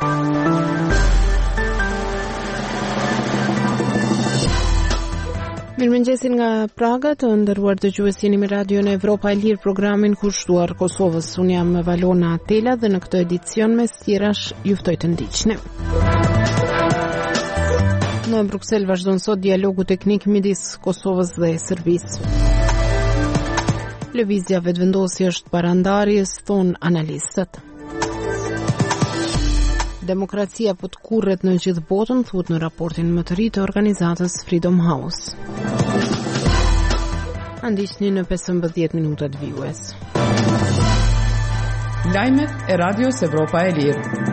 Mirëmëngjesin nga Praga, të nderuar dëgjues, jeni me radion Evropa e Lirë, programin kushtuar Kosovës. Unë jam Valona Atela dhe në këtë edicion me stjerash ju ftoj të ndiqni. Në Bruksel vazhdon sot dialogu teknik midis Kosovës dhe Serbisë. Lëvizja vetëvendosje është parandarjes, thon analistët. Demokracia po të kurret në gjithë botën, thuhet në raportin më të ri të organizatës Freedom House. Ndiqni në 15 minutat vijues. Lajmet e Radios Evropa e Lirë.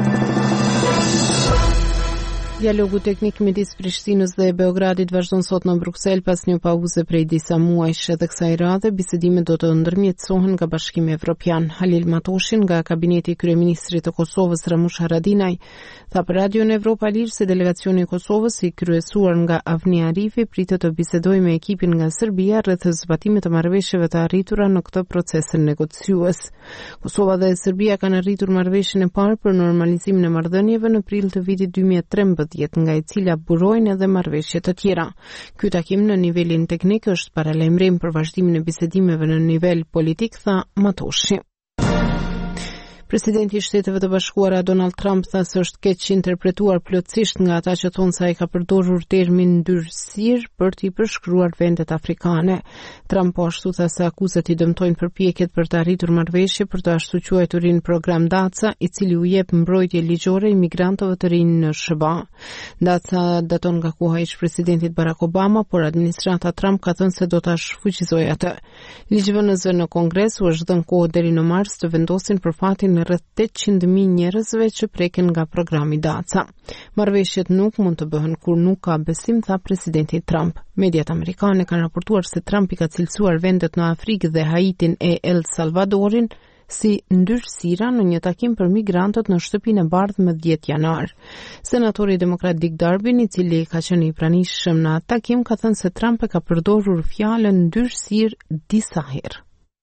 Dialogu teknik midis Prishtinës dhe Beogradit vazhdon sot në Bruksel pas një pauze prej disa muajsh. Edhe kësaj radhe bisedimet do të ndërmjetësohen nga Bashkimi Evropian. Halil Matoshin nga kabineti i kryeministrit të Kosovës Ramush Haradinaj tha për Radion Evropa Lirë se delegacioni i Kosovës i kryesuar nga Avni Arifi pritet të bisedojë me ekipin nga Serbia rreth zbatimit të marrëveshjeve të arritura në këtë proces negociues. Kosova dhe Serbia kanë arritur marrëveshjen e parë për normalizimin e marrëdhënieve në prill të vitit 2013. Nga e cila burojnë edhe marrëveshje të tjera. Ky takim në nivelin teknik është paralajmërim për vazhdimin e bisedimeve në nivel politik, tha Matoshi. Presidenti i Shteteve të Bashkuara Donald Trump tha se është keq interpretuar plotësisht nga ata që thonë se ai ka përdorur termin ndyrësir për t'i përshkruar vendet afrikane. Trump po ashtu tha se akuzat i dëmtojnë përpjekjet për të arritur marrëveshje për të ashtu quajturin program Daca, i cili u jep mbrojtje ligjore imigrantëve të rinj në SBA. Daca daton nga koha e ish-presidentit Barack Obama, por administrata Trump ka thënë se do ta shfuqizojë atë. Ligjvënësve në Kongres u është dhënë kohë deri në mars të vendosin për fatin në rreth 800.000 njerëzve që preken nga programi Daca. Marrëveshjet nuk mund të bëhen kur nuk ka besim, tha presidenti Trump. Mediat amerikane kanë raportuar se Trump i ka cilësuar vendet në Afrikë dhe Haitin e El Salvadorin si ndyrësira në një takim për migrantët në shtëpinë e bardhë më 10 janar. Senatori demokrat Dick Durbin, i cili ka qenë i pranishëm në atë takim, ka thënë se Trump e ka përdorur fjalën ndyrësir disa herë.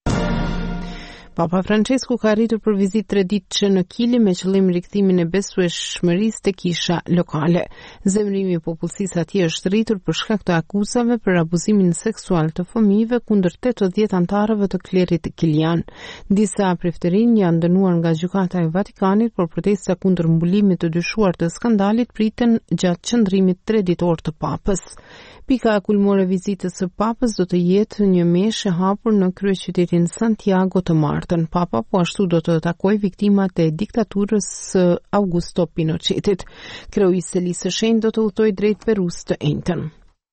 Papa Francesku ka arritur për vizitë 3 ditë në Kili me qëllim rikthimin e besueshmërisë te kisha lokale. Zemrimi i popullsisë atje është rritur për shkak të akuzave për abuzimin seksual të fëmijëve kundër 80 antarëve të klerit kilian. Disa priftërinj janë dënuar nga gjykata e Vatikanit, por protesta kundër mbulimit të dyshuar të skandalit priten gjatë qëndrimit 3 ditor të papës. Pika kulmore vizitës së papës do të jetë një meshë e hapur në kryeqytetin Santiago të martën. Papa po ashtu do të takojë viktimat e diktaturës së Augusto Pinochetit. Kryeisi i Lisë së Shenjtë do të udhtojë drejt Perus të enjtën.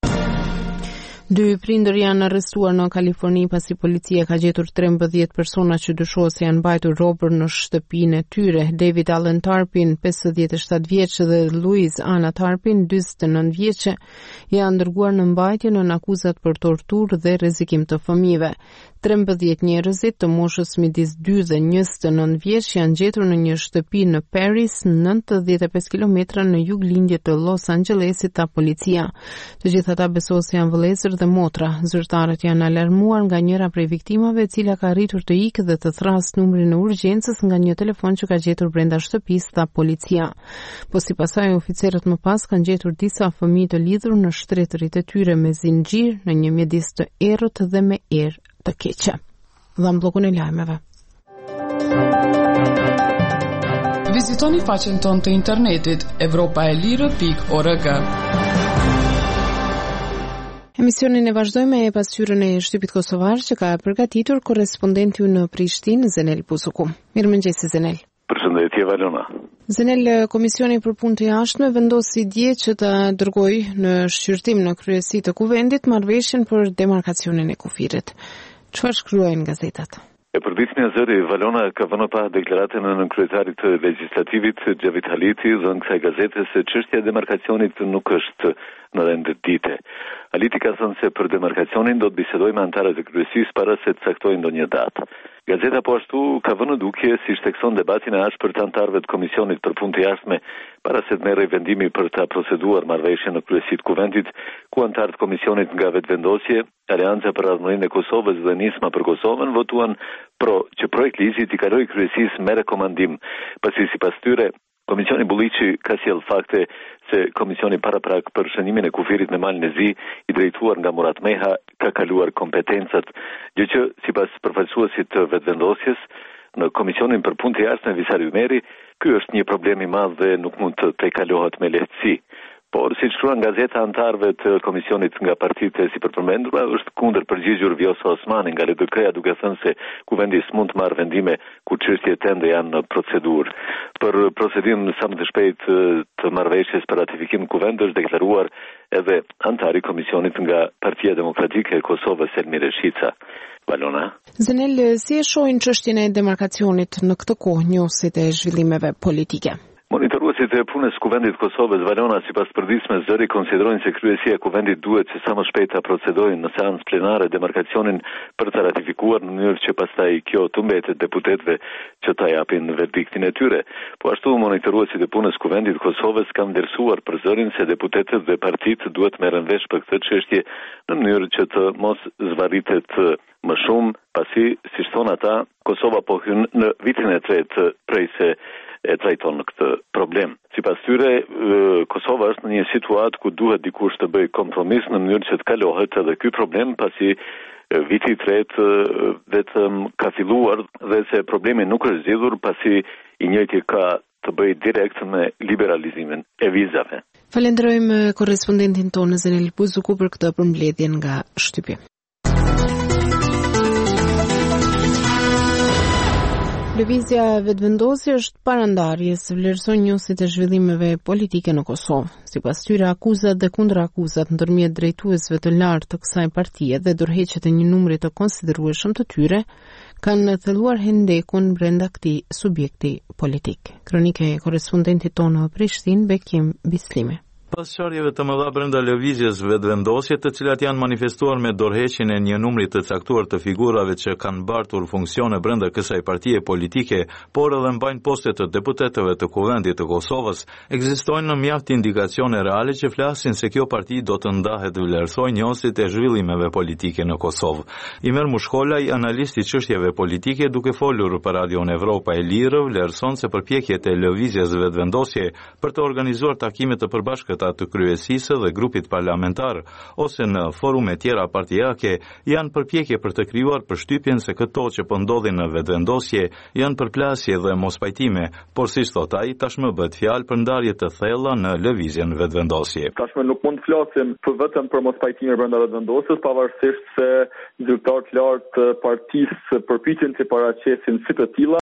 2 prindër janë arrestuar në Kaliforni pasi policia ka gjetur 13 persona që dyshohet se janë mbajtur robër në shtëpinë e tyre. David Allen Tarpin, 57 vjeç, dhe Louise Anna Tarpin, 49 vjeçe, janë dërguar në mbajtje në akuzat për torturë dhe rrezikim të fëmijëve. 13 njerëzit të moshës midis 2 dhe 29 vjeç janë gjetur në një shtëpi në Paris, 95 kilometra në juglindje të Los Angelesit, ta policia. Të gjithë ata besohet se janë vëllezër dhe motra. Zyrtarët janë alarmuar nga njëra prej viktimave, e cila ka arritur të ikë dhe të thrasë numrin e urgjencës nga një telefon që ka gjetur brenda shtëpisë, tha policia. Po sipas saj, oficerët më pas kanë gjetur disa fëmijë të lidhur në shtretërit e tyre me zinxhir në një mjedis të errët dhe me erë të keqe. Dham bllokun e lajmeve. Vizitoni faqen tonë të internetit evropaelire.org. Emisionin e vazhdojmë me pasqyrën e shtypit kosovar që ka përgatitur korrespondenti në Prishtinë, Zenel Pusuku. Mirëmëngjes Zenel. Përshëndetje Valona. Zenel, Komisioni për Punë të Jashtme vendosi dje që të dërgojë në shqyrtim në kryesi të kuvendit marrëveshjen për demarkacionin e kufirit. Çfarë shkruajnë gazetat? E përditshmja zëri Valona ka vënë pa deklaratën e nënkryetarit të legjislativit Xhavit Haliti dhe në kësaj gazete se çështja e demarkacionit nuk është në rend dite. Haliti ka thënë se për demarkacionin do të bisedojë me anëtarët e kryesisë para se të caktojë ndonjë datë. Gazeta po ashtu ka vënë dukje si shtekson debatin e ashpër të anëtarëve të Komisionit për Punë të Jashtme para se të merrej vendimi për ta proceduar marrëveshjen në kryesi të kuvendit, ku anëtarët e Komisionit nga Vetëvendosje, Aleanca për Radhëmërinë e Kosovës dhe Nisma për Kosovën votuan që projekt ligjit i kaloi kryesisë me rekomandim, pasi sipas tyre Komisioni Bulliqi ka sjell fakte se Komisioni paraprak për shënimin e kufirit në Malin e Zi, i drejtuar nga Murat Meha, ka kaluar kompetencat, gjë që sipas përfaqësuesit të vetëvendosjes në Komisionin për Punë të Jashtme Visar Ymeri, ky është një problem i madh dhe nuk mund të tejkalohet me lehtësi. Por siç shkruan gazeta, antarëve të komisionit nga partitë e sipërpërmendura është kundër përgjigjur Vjosa Osmani nga LDK-ja, duke thënë se kuvendi s'mund të marrë vendime ku çështjet ende janë në procedurë. Për procedim sa më të shpejtë të marrëveshjes për ratifikim kuvend është deklaruar edhe antari komisionit nga Partia Demokratike e Kosovës Elmir Reshica. Valona. Zenel, si e shohin çështjen e demarkacionit në këtë kohë njohësit e zhvillimeve politike? Monitoruesit e punës kuvendit Kosovës, Valona, sipas përditshme zëri, konsiderojnë se kryesia e kuvendit duhet se sa më shpejt ta procedojnë në seancë plenare demarkacionin për të ratifikuar në mënyrë që pastaj kjo të mbetet deputetëve që ta japin verdiktin e tyre. Po ashtu monitoruesit e punës kuvendit Kosovës kanë vlerësuar për zërin se deputetët dhe partitë duhet merren vesh për këtë çështje në mënyrë që të mos zvarritet më shumë, pasi, siç thon ata, Kosova po hyn në vitin e tretë prej se e trajton në këtë problem. Sipas tyre, Kosova është në një situatë ku duhet dikush të bëjë kompromis në mënyrë që të kalohet edhe ky problem, pasi viti i tretë vetëm ka filluar dhe se problemi nuk është zgjidhur, pasi i njëjti ka të bëjë direkt me liberalizimin e vizave. Falenderojmë korrespondentin tonë Zenel Buzuku për këtë përmbledhje nga Shtypje. Lëvizja vetëvendosje është parandarje se vlerëson njohësit e zhvillimeve politike në Kosovë. Sipas tyre, akuzat dhe kundërakuzat ndërmjet drejtuesve të lartë të kësaj partie dhe dorëheqjet e një numri të konsiderueshëm të tyre kanë thelluar hendekun brenda këtij subjekti politik. Kronike e korrespondentit tonë në Prishtinë, Bekim Bislimi. Pas çarjeve të mëdha brenda lëvizjes vetëvendosje, të cilat janë manifestuar me dorëheqjen e një numri të caktuar të figurave që kanë mbartur funksione brenda kësaj partie politike, por edhe mbajnë poste të deputetëve të Kuvendit të Kosovës, ekzistojnë mjaft indikacione reale që flasin se kjo parti do të ndahet vlerësoj njohësit e zhvillimeve politike në Kosovë. Imer Mushkolaj, analisti i çështjeve politike, duke folur për Radion Evropa e Lirë, vlerëson se përpjekjet e lëvizjes vetëvendosje për të organizuar takime të përbashkëta të kryesisë dhe grupit parlamentar ose në forume tjera partijake janë përpjekje për të krijuar përshtypjen se këto që po ndodhin në vetëvendosje janë përplasje dhe mospajtime, por siç thot ai, tashmë bëhet fjalë për ndarje të thella në lëvizjen vetëvendosje. Tashmë nuk mund të flasim vetëm për mospajtime brenda vetëvendosjes, pavarësisht se zyrtarët lartë partisë përpiqen të paraqesin si të tilla